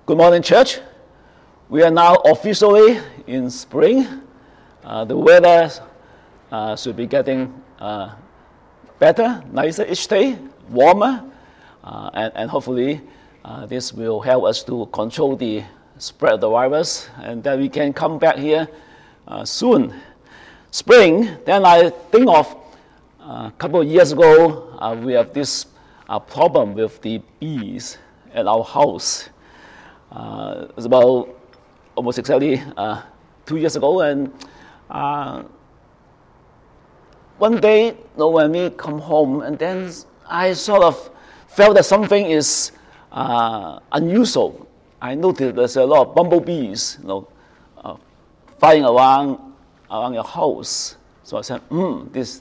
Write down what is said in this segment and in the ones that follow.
Good morning, church. We are now officially in spring. The weather should be getting better, nicer each day, warmer, and hopefully this will help us to control the spread of the virus, and that we can come back here soon. Spring, then I think of a couple of years ago, we have this problem with the bees at our house. It was about almost exactly 2 years ago, and one day, when we come home, and then I sort of felt that something is unusual. I noticed there's a lot of bumblebees, flying around your house. So I said, this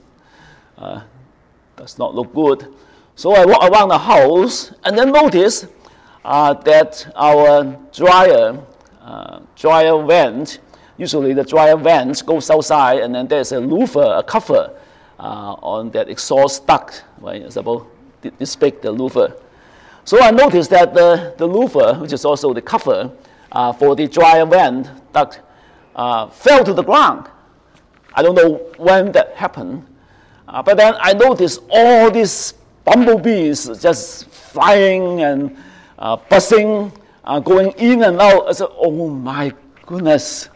does not look good. So I walked around the house and then noticed that our dryer vent, usually the dryer vent goes outside, and then there's a louver, a cover on that exhaust duct, right? It's about this big, the louver. So I noticed that the louver, which is also the cover for the dryer vent duct, fell to the ground. I don't know when that happened, but then I noticed all these bumblebees just flying and buzzing, going in and out. I said, oh my goodness.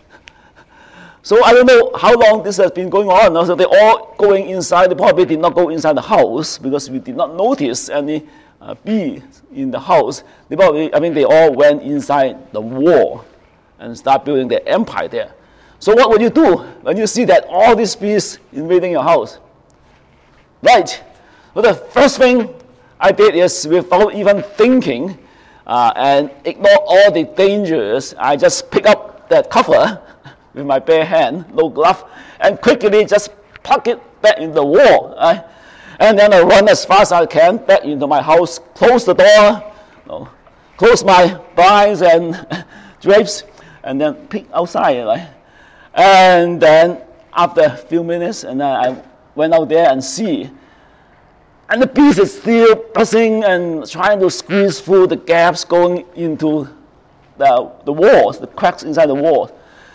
So I don't know how long this has been going on. So they're all going inside. They probably did not go inside the house because we did not notice any bees in the house. They all went inside the wall and start building their empire there. So what would you do when you see that all these bees invading your house? Right. Well, the first thing I did is, without even thinking and ignore all the dangers, I just pick up that cover with my bare hand, no glove, and quickly just plug it back in the wall. Right? And then I run as fast as I can back into my house, close the door, close my blinds and drapes, and then peek outside. Right? And then after a few minutes, and then I went out there and see. And the bees is still buzzing and trying to squeeze through the gaps going into the walls, the cracks inside the wall.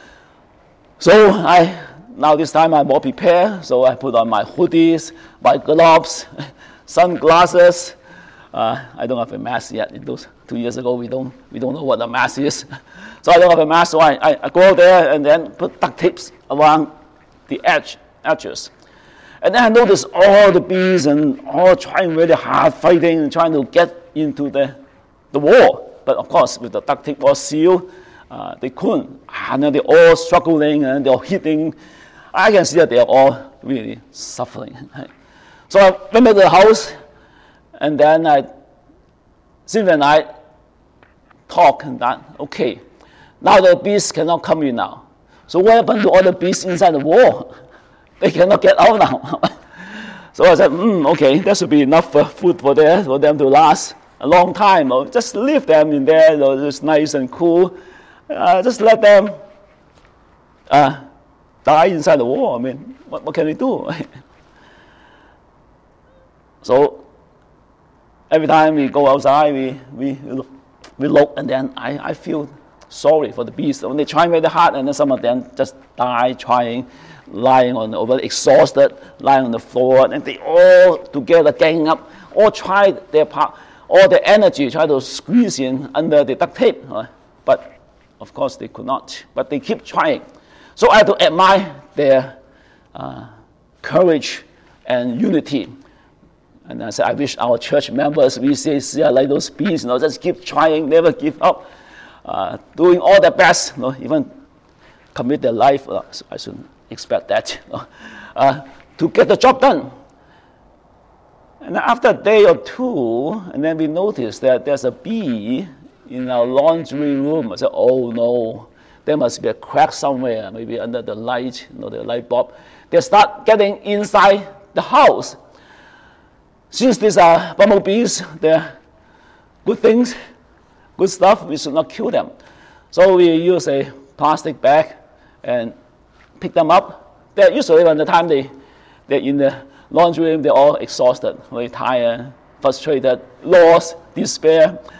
So now this time I'm more prepared. So I put on my hoodies, my gloves, sunglasses. I don't have a mask yet. In those 2 years ago, we don't know what a mask is. So I don't have a mask. So I go out there and then put duct tapes around the edges. And then I noticed all the bees and all trying really hard, fighting and trying to get into the wall. But of course, with the duct tape all sealed, they couldn't. And then they're all struggling and they're hitting. I can see that they're all really suffering. Right? So I went back to the house, and then Sylvia and I talked and that, okay, now the bees cannot come in now. So what happened to all the bees inside the wall? They cannot get out now. So I said, okay, that should be enough food for them to last a long time. Just leave them in there, just nice and cool. Just let them die inside the wall. I mean, what can we do? So every time we go outside, we look, and then I feel sorry for the bees. When they try very hard, and then some of them just die trying, lying over, exhausted, lying on the floor, and they all together gang up, all tried their part, all their energy, try to squeeze in under the duct tape, but of course they could not. But they keep trying. So I have to admire their courage and unity. And I said, I wish our church members, we say like those bees, just keep trying, never give up, doing all their best, even commit their life. I shouldn't expect that, to get the job done. And after a day or two, and then we noticed that there's a bee in our laundry room. I said, oh no, there must be a crack somewhere, maybe under the light, the light bulb. They start getting inside the house. Since these are bumblebees, they're good things, good stuff, we should not kill them. So we use a plastic bag and pick them up. They're usually, by the time they're in the laundry room, they're all exhausted, very tired, frustrated, lost, despair.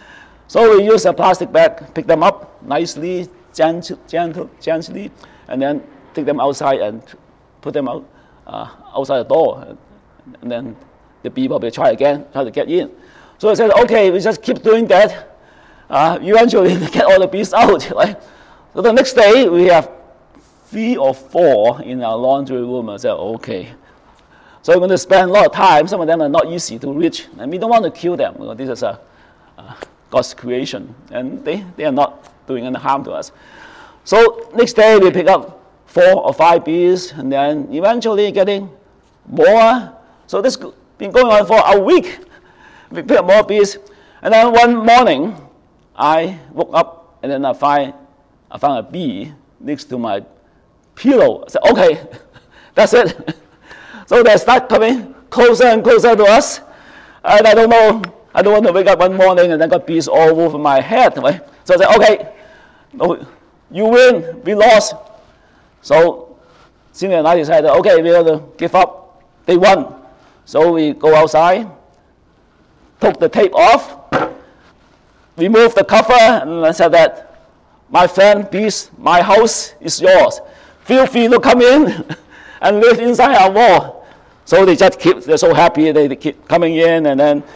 So we use a plastic bag, pick them up nicely, gently, and then take them outside and put them out outside the door. And then the bee probably try to get in. So I said, okay, we just keep doing that. Eventually, we get all the bees out. Right? So the next day, we have 3 or 4 in our laundry room. I said, okay. So we're going to spend a lot of time. Some of them are not easy to reach, and we don't want to kill them. This is God's creation, and they are not doing any harm to us. So next day, we pick up 4 or 5 bees, and then eventually getting more. So this has been going on for a week. We pick up more bees, and then one morning, I woke up, and then I found a bee next to my pillow. I said, okay, that's it. So they start coming closer and closer to us, and I don't want to wake up one morning and then got bees all over my head. Right? So I said, okay, no, you win, we lost. So Cindy and I decided, okay, we're going to give up. They won. So we go outside, took the tape off, remove the cover, and I said that, my friend, bees, my house is yours. Feel free to come in and live inside our wall. So they're so happy, they keep coming in, and then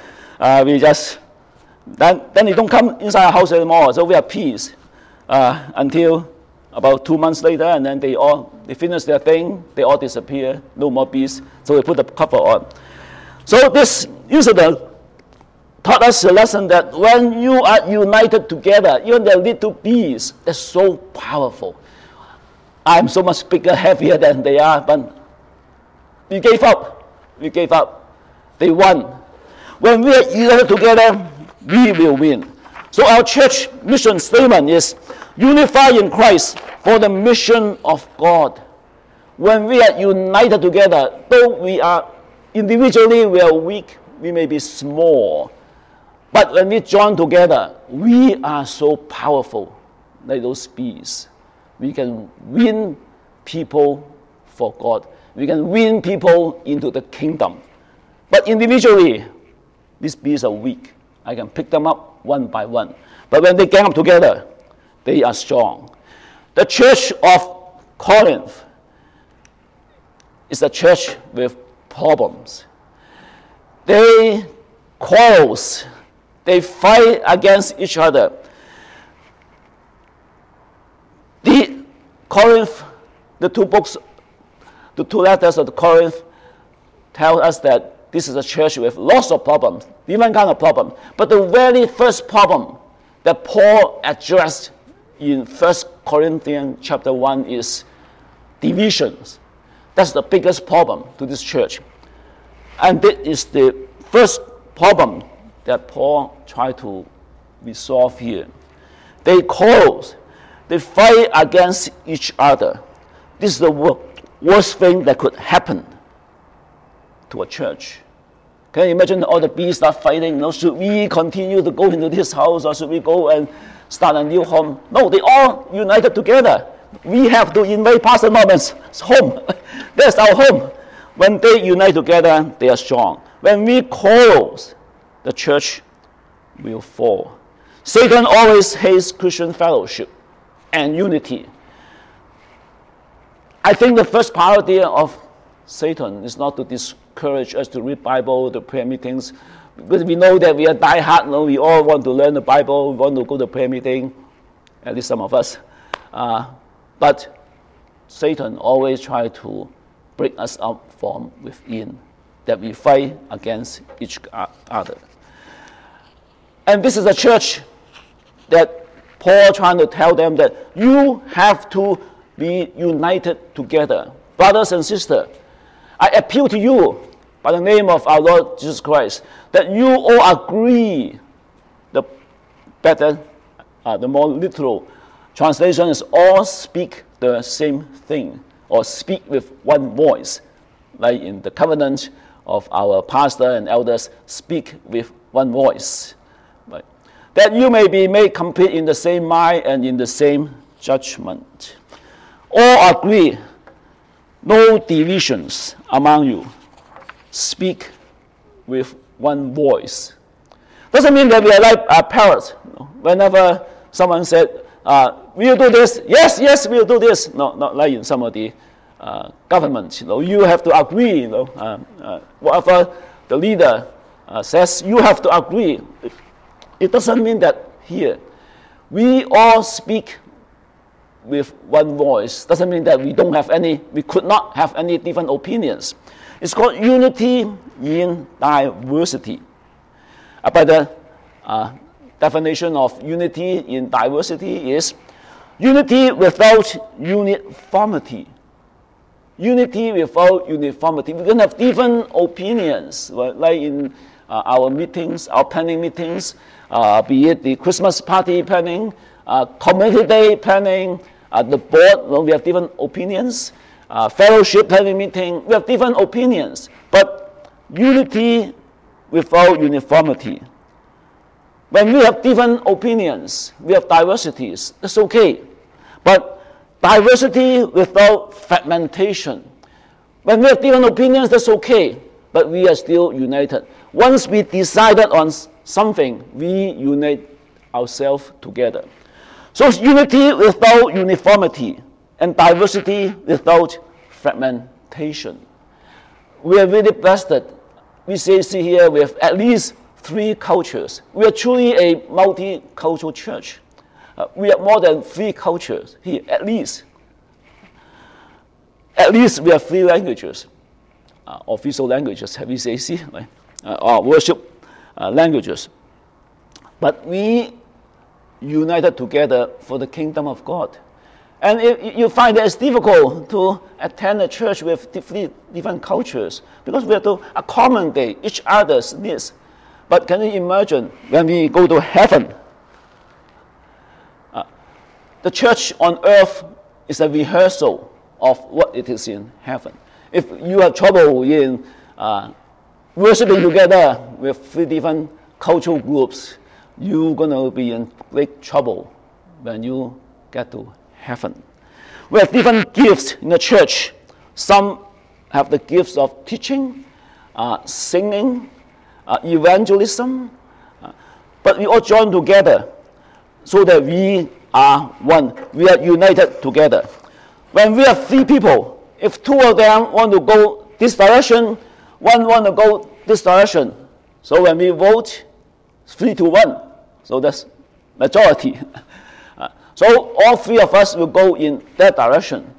then they don't come inside our house anymore. So we have peace until about 2 months later, and then they finish their thing, they all disappear, no more bees. So we put the cover on. So this incident taught us a lesson that when you are united together, even the little bees, they're so powerful. I'm so much bigger, heavier than they are, but we gave up. We gave up. They won. When we are united together, we will win. So our church mission statement is unify in Christ for the mission of God. When we are united together, though we are individually we are weak, we may be small, but when we join together, we are so powerful, like those bees. We can win people for God. We can win people into the kingdom. But individually, these bees are weak. I can pick them up one by one. But when they gang up together, they are strong. The church of Corinth is a church with problems. They quarrels. They fight against each other. The Corinth, the 2 books, the 2 letters of the Corinth tell us that this is a church with lots of problems, different kind of problems. But the very first problem that Paul addressed in 1 Corinthians chapter 1 is divisions. That's the biggest problem to this church. And this is the first problem that Paul tried to resolve here. They quarrel. They fight against each other. This is the worst thing that could happen to a church. Can you imagine all the bees start fighting? Should we continue to go into this house, or should we go and start a new home? No, they all united together. We have to invade Pastor Norman's home. That's our home. When they unite together, they are strong. When we quarrel, the church will fall. Satan always hates Christian fellowship and unity. I think the first priority of Satan is not to discourage us to read Bible, to prayer meetings, because we know that we are die-hard. We all want to learn the Bible, we want to go to prayer meeting, at least some of us. But Satan always tries to break us up from within, that we fight against each other. And this is a church that Paul trying to tell them that you have to be united together. Brothers and sisters, I appeal to you by the name of our Lord Jesus Christ that you all agree. The better, the more literal translation is all speak the same thing, or speak with one voice, like in the covenant of our pastor and elders, speak with one voice. Right? That you may be made complete in the same mind and in the same judgment. All agree, no divisions among you. Speak with one voice. Doesn't mean that we are like parrots. No. Whenever someone said, we'll do this, yes, yes, we'll do this. No, not like in some of the government. You have to agree. Whatever the leader says, you have to agree. It doesn't mean that here we all speak with one voice. Doesn't mean that we could not have any different opinions. It's called unity in diversity. But the definition of unity in diversity is unity without uniformity. Unity without uniformity. We can have different opinions, like in our meetings, our planning meetings, be it the Christmas party planning, community day planning, the board, we have different opinions, fellowship planning meeting, we have different opinions. But unity without uniformity. When we have different opinions, we have diversities, that's okay. But diversity without fragmentation. When we have different opinions, that's okay, but we are still united. Once we decided on something, we unite ourselves together. So it's unity without uniformity and diversity without fragmentation. We are really blessed that we see here we have at least 3 cultures. We are truly a multicultural church. We have more than 3 cultures here, at least. At least we have 3 languages, official languages, VCAC, right? Or worship languages. But we united together for the kingdom of God. And if you find that it's difficult to attend a church with different cultures because we have to accommodate each other's needs. But can you imagine when we go to heaven? The church on earth is a rehearsal of what it is in heaven. If you have trouble in worshiping together with 3 different cultural groups, you're going to be in great trouble when you get to heaven. We have different gifts in the church. Some have the gifts of teaching, singing, evangelism, but we all join together so that we are one. We are united together. When we have 3 people, if 2 of them want to go this direction, one want to go this direction. So when we vote, 3-1. So that's majority. So all 3 of us will go in that direction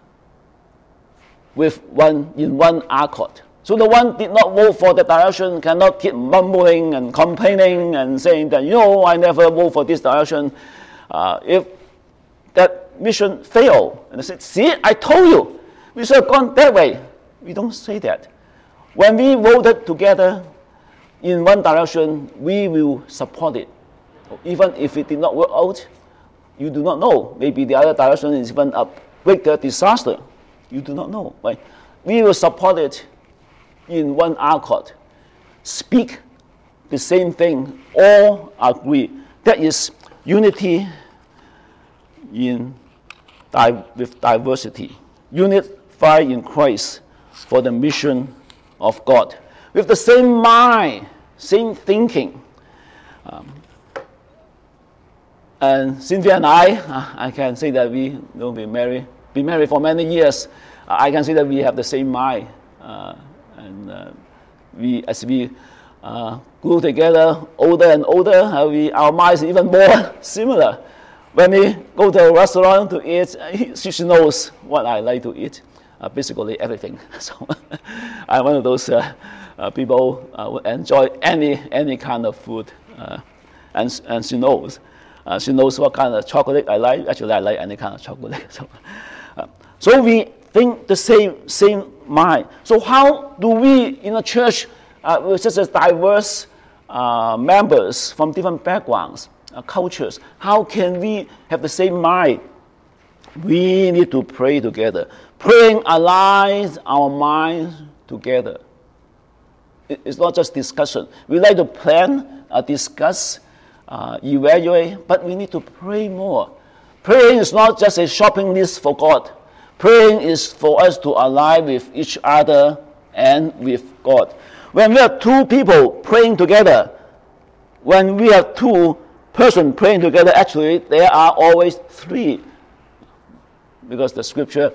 in one accord. So the one did not vote for the direction cannot keep mumbling and complaining and saying that, I never vote for this direction. If that mission failed, and they said, see, I told you, we should have gone that way. We don't say that. When we voted together in one direction, we will support it. Even if it did not work out, you do not know. Maybe the other direction is even a greater disaster. You do not know. Right? We will support it in one accord. Speak the same thing. All agree. That is unity with diversity. Unified in Christ for the mission of God. With the same mind, same thinking. And Cynthia and I can say that we will be married for many years. I can say that we have the same mind. As we grew together, older and older, our minds are even more similar. When we go to a restaurant to eat, she knows what I like to eat, basically everything. So I'm one of those people who enjoy any kind of food, and she knows. She knows what kind of chocolate I like. Actually, I like any kind of chocolate. So we think the same mind. So how do we in a church with such as diverse members from different backgrounds, cultures, how can we have the same mind? We need to pray together. Praying aligns our minds together. It's not just discussion. We like to plan, discuss, evaluate, but we need to pray more. Praying is not just a shopping list for God. Praying is for us to align with each other and with God. When we have 2 people praying together, when we have 2 person praying together, actually there are always three, because the scripture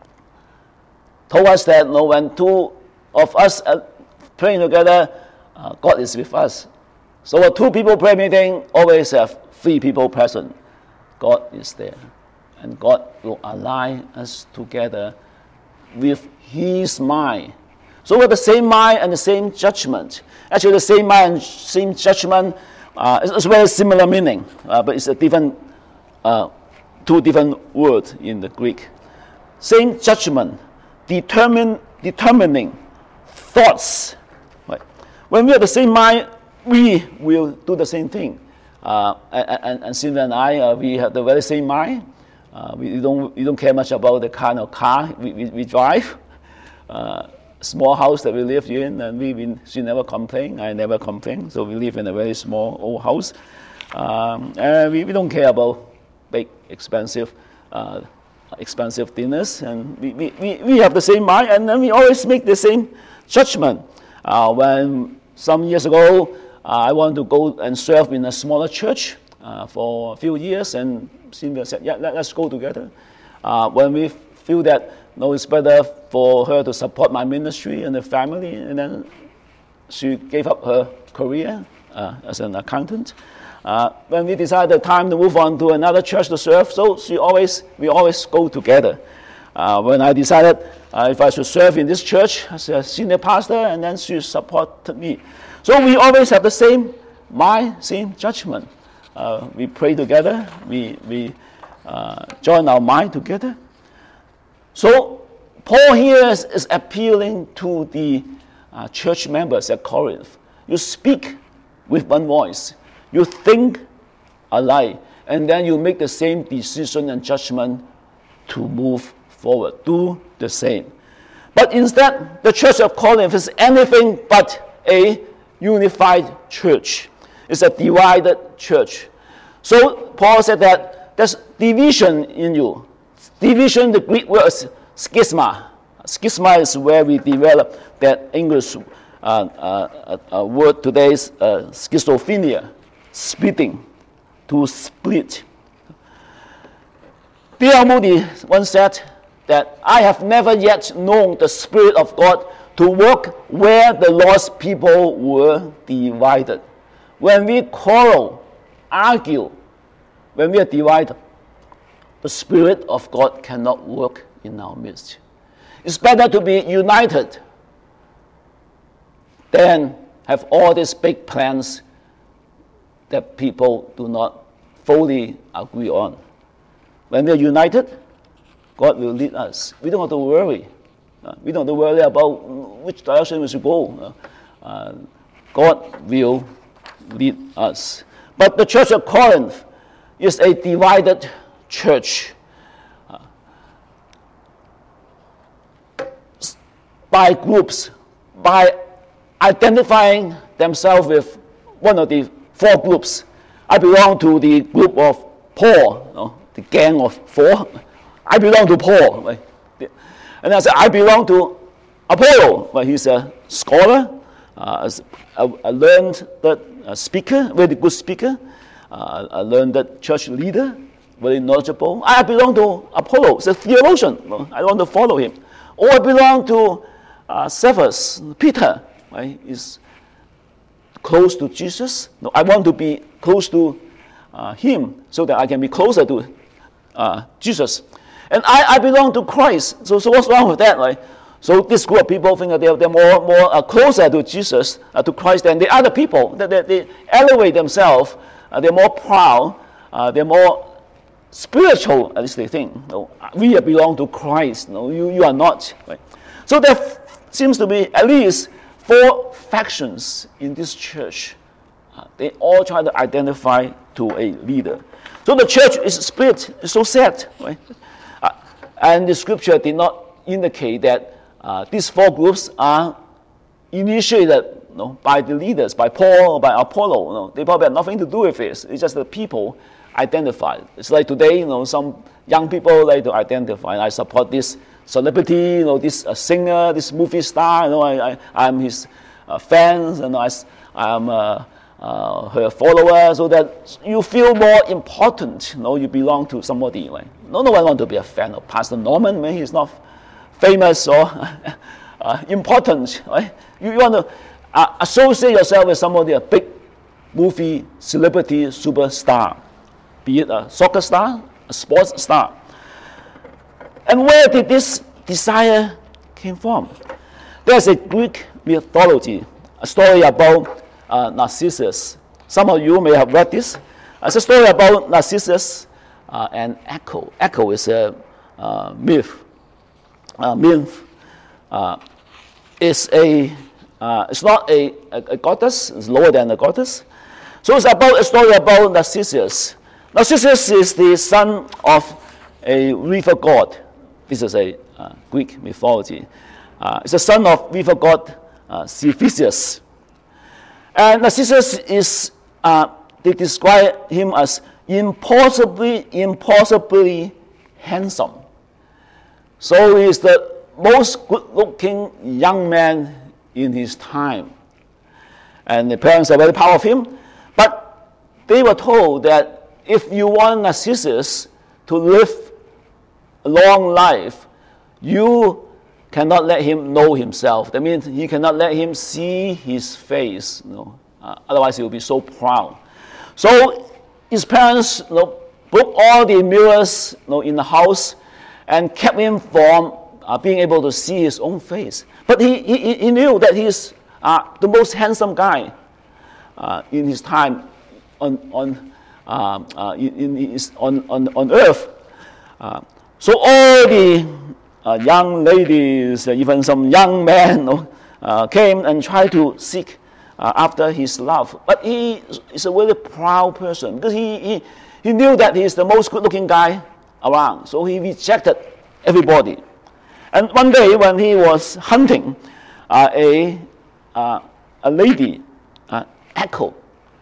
told us that when two of us are praying together, God is with us. So a 2 people prayer meeting always have 3 people present. God is there, and God will align us together with His mind. So we have the same mind and the same judgment. Actually, the same mind and same judgment is very similar meaning, but it's a different, 2 different words in the Greek. Same judgment, determining thoughts. Right? When we have the same mind, we will do the same thing. And Sylvia and I, we have the very same mind. We don't care much about the kind of car we drive. Small house that we live in, and she never complain. I never complain. So we live in a very small old house. And we don't care about big, expensive dinners. And we have the same mind, and then we always make the same judgment. When some years ago, I wanted to go and serve in a smaller church for a few years, and Sylvia said, yeah, let's go together. When we feel that it's better for her to support my ministry and the family, and then she gave up her career as an accountant. When we decided time to move on to another church to serve, so we always go together. When I decided if I should serve in this church as a senior pastor, and then she supported me. So we always have the same mind, same judgment. We pray together. We join our mind together. So Paul here is appealing to the church members at Corinth. You speak with one voice. You think alike. And then you make the same decision and judgment to move forward. Do the same. But instead, the church of Corinth is anything but a unified church. It's a divided church. So Paul said that there's division in you. Division, the Greek word is schisma. Schisma is where we develop that English word today is schizophrenia, splitting, to split. D.L. Moody once said that I have never yet known the Spirit of God to work where the lost people were divided. When we quarrel, argue, when we are divided, the Spirit of God cannot work in our midst. It's better to be united than have all these big plans that people do not fully agree on. When we are united, God will lead us. We don't have to worry. We don't have to worry about which direction we should go. God will lead us. But the church of Corinth is a divided church. By groups, by identifying themselves with one of the 4 groups. I belong to the group of Paul, the gang of 4. I belong to Paul. Right? And I said, I belong to Apollo. But he's a scholar, a learned speaker, very good speaker, a learned church leader, very knowledgeable. I belong to Apollo. He's a theologian. I want to follow him. Or I belong to Cephas, Peter. Right? He's close to Jesus. No, I want to be close to him so that I can be closer to Jesus. And I belong to Christ. So what's wrong with that, right? So this group of people think that they're more closer to Jesus, to Christ, than the other people. That they elevate themselves. They're more proud. They're more spiritual, at least they think. No, we belong to Christ. No, you are not. Right? So there seems to be at least 4 factions in this church. They all try to identify to a leader. So the church is split. It's so sad. Right? And the scripture did not indicate that these 4 groups are initiated by the leaders, by Paul or by Apollo. They probably have nothing to do with this. It's just the people identified. It's like today, some young people like to identify. I support this celebrity, this singer, this movie star. I'm his fans, and I'm her follower, so that you feel more important. You belong to somebody. Right? No one wants to be a fan of Pastor Norman when he's not famous or important. Right? You want to associate yourself with somebody, a big movie celebrity superstar, be it a soccer star, a sports star. And where did this desire came from? There's a Greek mythology, a story about Narcissus. Some of you may have read this. It's a story about Narcissus and Echo. Echo is a myth. It's not a goddess. It's lower than a goddess. So it's about a story about Narcissus. Narcissus is the son of a river god. This is a Greek mythology. It's the son of river god Cephesus. And Narcissus is, they describe him as impossibly handsome. So he is the most good-looking young man in his time. And the parents are very proud of him. But they were told that if you want Narcissus to live a long life, you cannot let him know himself. That means he cannot let him see his face. Otherwise he will be so proud. So his parents broke all the mirrors in the house and kept him from being able to see his own face. But he knew that he's the most handsome guy in his time on earth. So all the young ladies, even some young men, came and tried to seek after his love. But he is a really proud person because he knew that he is the most good-looking guy around. So he rejected everybody. And one day when he was hunting, a lady, Echo,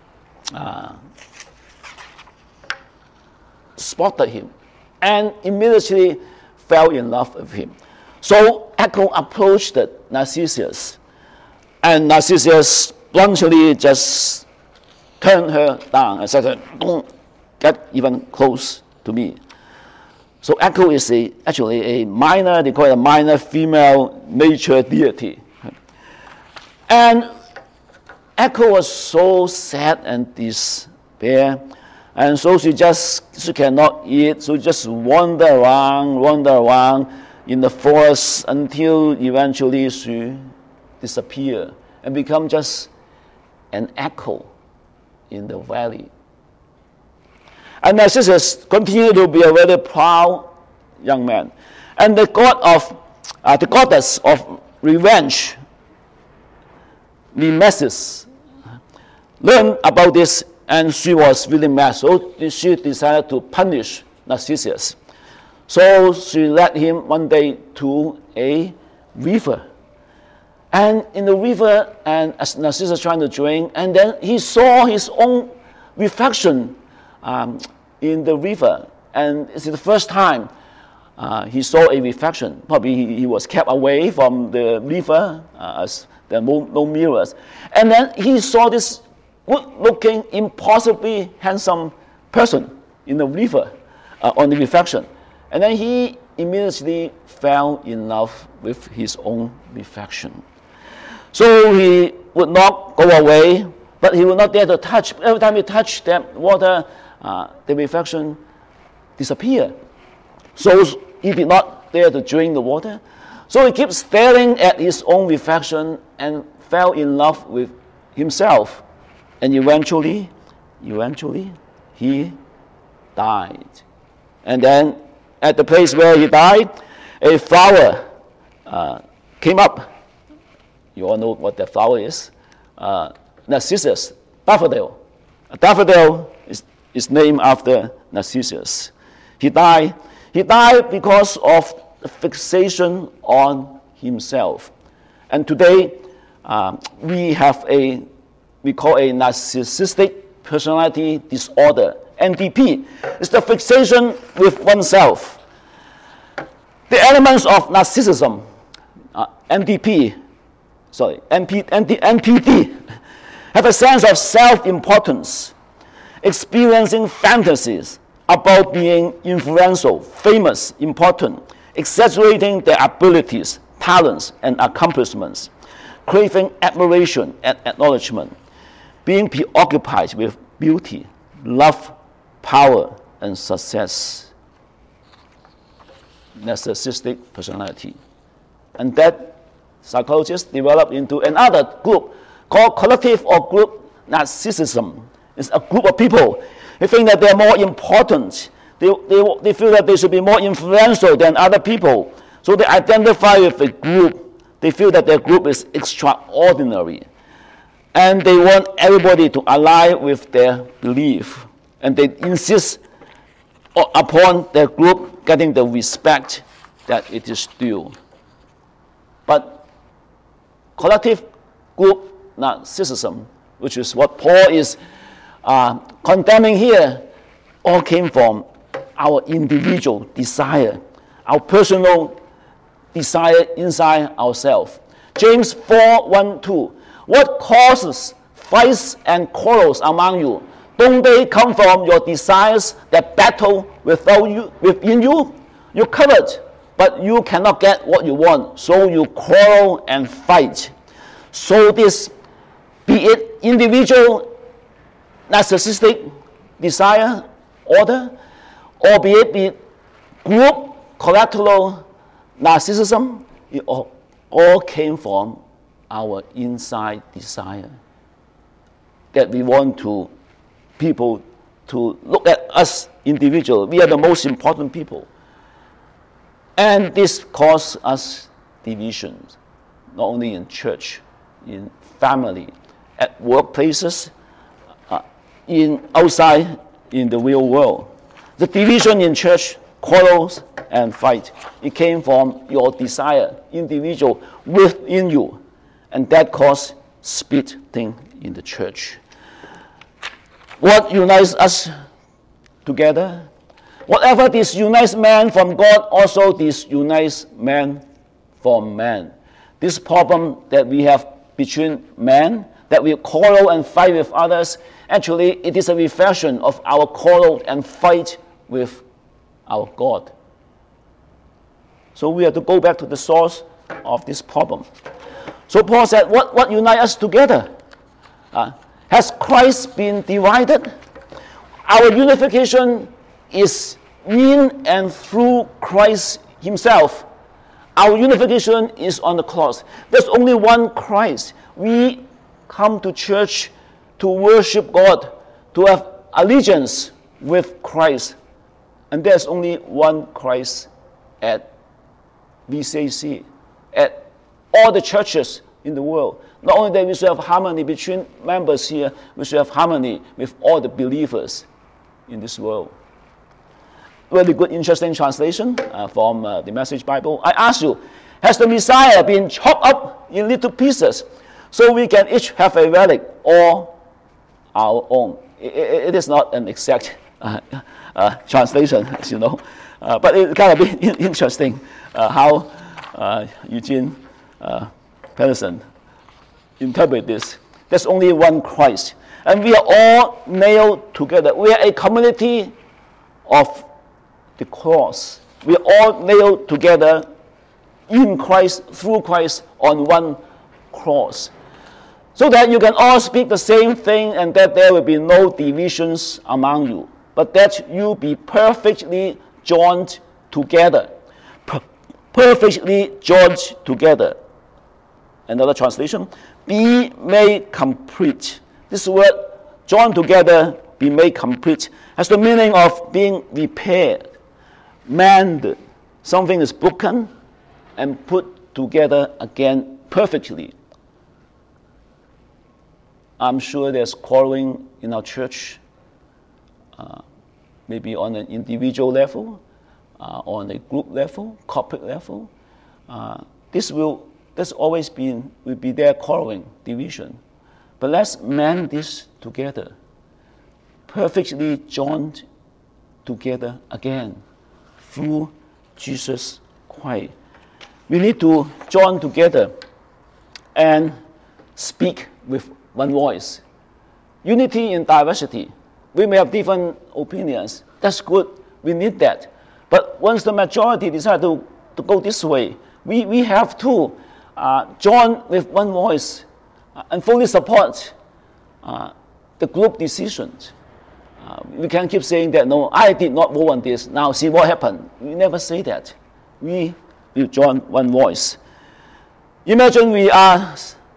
spotted him and immediately fell in love with him. So Echo approached Narcissus, and Narcissus bluntly just turned her down and said, "Don't get even close to me." So Echo is actually a minor, they call it a minor female nature deity. And Echo was so sad and despair, and so she cannot eat, so just wander around in the forest until eventually she disappeared and become just an echo in the valley. And Narcissus continued to be a very proud young man. And the goddess of revenge, Nemesis, learned about this, and she was really mad. So she decided to punish Narcissus. So she led him one day to a river. And in the river, and as Narcissus trying to drink, and then he saw his own reflection in the river. And it's the first time he saw a reflection. Probably he was kept away from the river as there are no mirrors. And then he saw this good-looking, impossibly handsome person in the river on the reflection. And then he immediately fell in love with his own reflection. So he would not go away, but he would not dare to touch. Every time he touched that water, the reflection disappeared. So he did not dare to drink the water. So he kept staring at his own reflection and fell in love with himself. And eventually, he died. And then at the place where he died, a flower came up. You all know what that flower is. Narcissus, daffodil. A daffodil is named after Narcissus. He died because of the fixation on himself. And today, we call a narcissistic personality disorder, NPD. It's the fixation with oneself. The elements of narcissism, NPD, have a sense of self-importance, experiencing fantasies about being influential, famous, important, exaggerating their abilities, talents, and accomplishments, craving admiration and acknowledgement, being preoccupied with beauty, love, power, and success. Narcissistic personality. And that psychologists developed into another group called collective or group narcissism. It's a group of people. They think that they're more important. They feel that they should be more influential than other people. So they identify with a group. They feel that their group is extraordinary. And they want everybody to align with their belief. And they insist upon their group getting the respect that it is due. But collective group narcissism, which is what Paul is condemning here, all came from our individual desire, our personal desire inside ourselves. James 4:1-2. What causes fights and quarrels among you? Don't they come from your desires that battle within you? You covet, but you cannot get what you want, so you quarrel and fight. So this, be it individual narcissistic desire, order, or be it group collateral narcissism, it all came from our inside desire. That we want people to look at us individually. We are the most important people. And this causes us divisions, not only in church, in family, at workplaces, outside in the real world. The division in church, quarrels and fight, it came from your desire, individual, within you. And that caused splitting in the church. What unites us together? Whatever disunites man from God also disunites man from man. This problem that we have between men, that we quarrel and fight with others, actually it is a reflection of our quarrel and fight with our God. So we have to go back to the source of this problem. So Paul said, what unites us together? Has Christ been divided? Our unification is in and through Christ himself. Our unification is on the cross. There's only one Christ. We come to church to worship God, to have allegiance with Christ. And there's only one Christ at VCC, at all the churches in the world. Not only that we should have harmony between members here, we should have harmony with all the believers in this world. Really good, interesting translation from the Message Bible. I ask you, has the Messiah been chopped up in little pieces so we can each have a relic or our own? It is not an exact translation, as you know, but it's kind of interesting how Eugene Peterson interpret this. There's only one Christ. And we are all nailed together. We are a community of the cross. We are all nailed together in Christ, through Christ, on one cross. So that you can all speak the same thing and that there will be no divisions among you. But that you be perfectly joined together. Perfectly joined together. Another translation, be made complete. This word, joined together, be made complete, has the meaning of being repaired, mended. Something is broken and put together again perfectly. I'm sure there's quarreling in our church, maybe on an individual level, on a group level, corporate level. There's always will be there quarreling, division. But let's mend this together, perfectly joined together again through Jesus Christ. We need to join together and speak with one voice. Unity in diversity. We may have different opinions. That's good. We need that. But once the majority decide to go this way, we have to join with one voice and fully support the group decisions. We can't keep saying that, no, I did not vote on this. Now see what happened. We never say that. We will join one voice. Imagine we are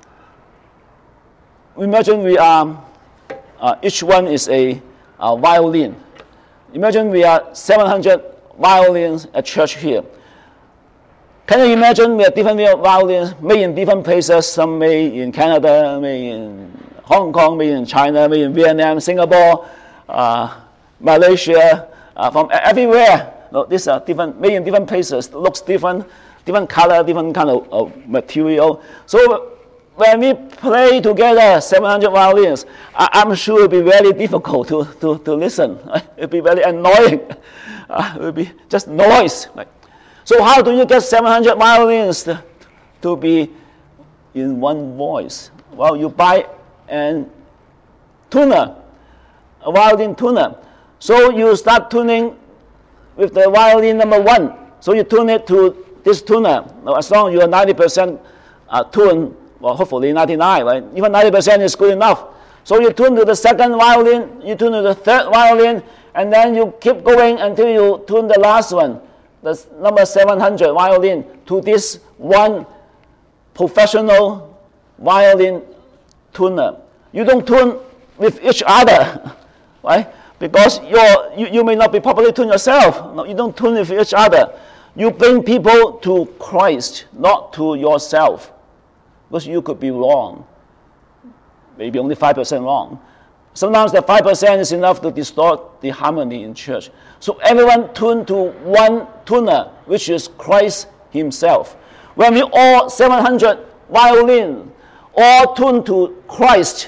each one is a violin. Imagine we are 700 violins at church here. Can you imagine we have different violins made in different places, some made in Canada, made in Hong Kong, made in China, made in Vietnam, Singapore, Malaysia, from everywhere. No, these are different, made in different places, looks different, different color, different kind of material. So when we play together 700 violins, I'm sure it will be very difficult to listen. It will be very annoying. It will be just noise. So how do you get 700 violins to be in one voice? Well, you buy a tuner, a violin tuner. So you start tuning with the violin number 1. So you tune it to this tuner. Now, as long as you are 90% tuned, well, hopefully 99, right? Even 90% is good enough. So you tune to the second violin, you tune to the third violin, and then you keep going until you tune the last one, the number 700 violin, to this one professional violin tuner. You don't tune with each other, right? Because you may not be properly tuned yourself. No, you don't tune with each other. You bring people to Christ, not to yourself. Because you could be wrong. Maybe only 5% wrong. Sometimes the 5% is enough to distort the harmony in church. So everyone tune to one tuner, which is Christ himself. When we all 700 violin, all tune to Christ,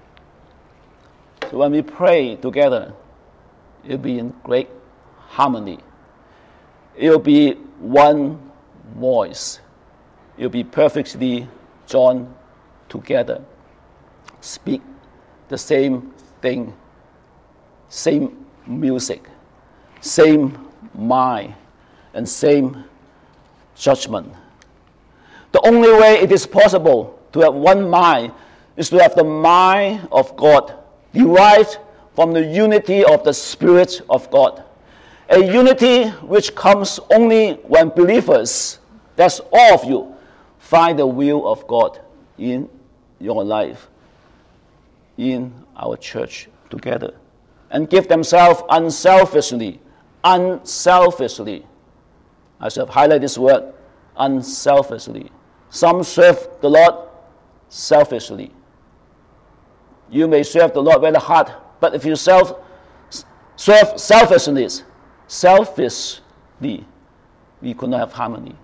so when we pray together, it will be in great harmony. It will be one voice. It will be perfectly joined together. Speak the same thing, same music, same mind, and same judgment. The only way it is possible to have one mind is to have the mind of God derived from the unity of the Spirit of God. A unity which comes only when believers, that's all of you, find the will of God in your life, in our church together, and give themselves unselfishly. I should have highlighted this word, unselfishly. Some serve the Lord selfishly. You may serve the Lord very hard, but if you serve selfishly, we could not have harmony.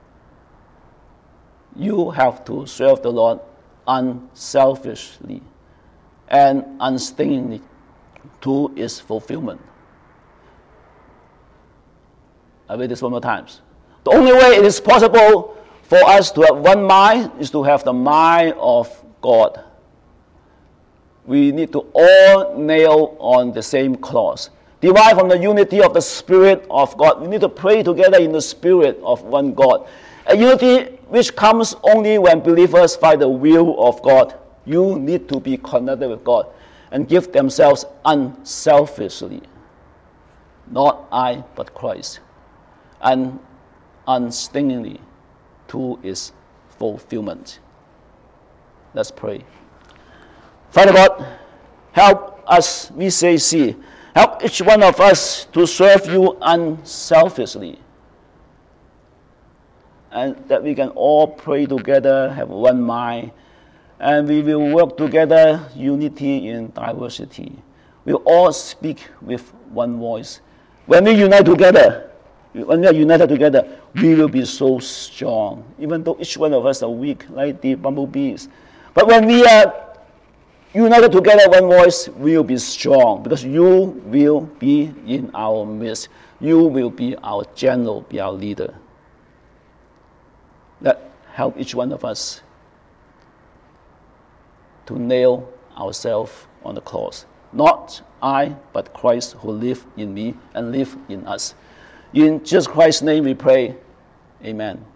You have to serve the Lord unselfishly and unstintingly to its fulfillment. I read this one more time. The only way it is possible for us to have one mind is to have the mind of God. We need to all nail on the same cross. Derived from the unity of the Spirit of God. We need to pray together in the Spirit of one God. A unity which comes only when believers find the will of God. You need to be connected with God and give themselves unselfishly. Not I, but Christ. And unstintingly to its fulfillment. Let's pray. Father God, help us, VCAC, help each one of us to serve you unselfishly. And that we can all pray together, have one mind, and we will work together, unity in diversity. We'll all speak with one voice. When we unite together, when we are united together, we will be so strong, even though each one of us are weak, like the bumblebees. But when we are united together, one voice, we will be strong, because you will be in our midst. You will be our general, be our leader. That help each one of us to nail ourselves on the cross. Not I, but Christ who lives in me and lives in us. In Jesus Christ's name we pray. Amen.